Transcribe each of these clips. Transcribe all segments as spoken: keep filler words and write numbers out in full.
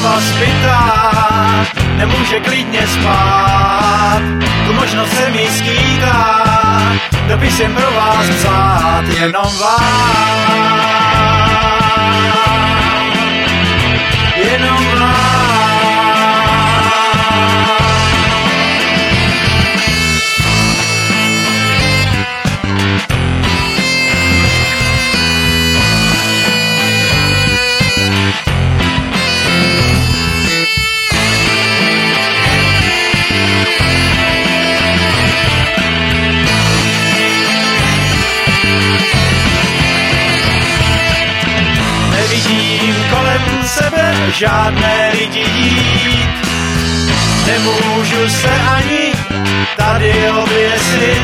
hlava zbytá, nemůže klidně spát, tu možnost se mi skýtá, dopisem pro vás psát, jenom vám, jenom vám. Nevidím kolem sebe žádné lidi jít, nemůžu se ani tady oběsit,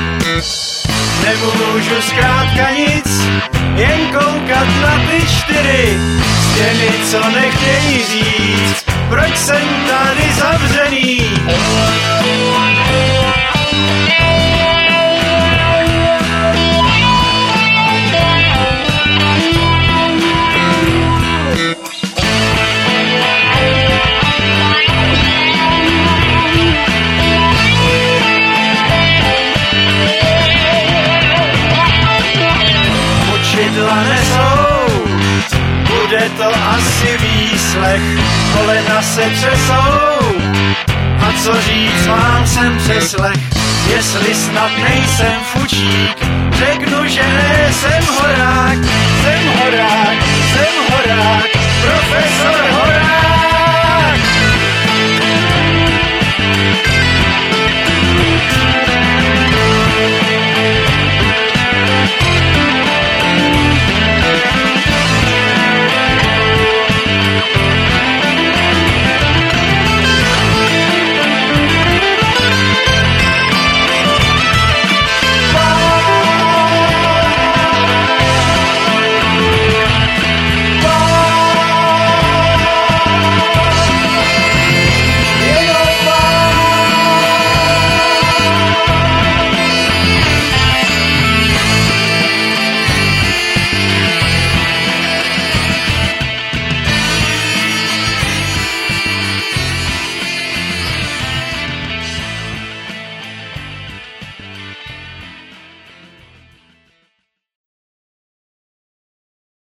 nemůžu zkrátka nic, jen koukat na ty čtyři stěny, co nechtějí říct, proč jsem tady zavřený. Učidla nesou, bude to asi výslech, kolena se třesou, a co říct mám, jsem přeslech, jestli snad nejsem fučík, řeknu, že ne, jsem horák, jsem horák, jsem horák, profesor Horák.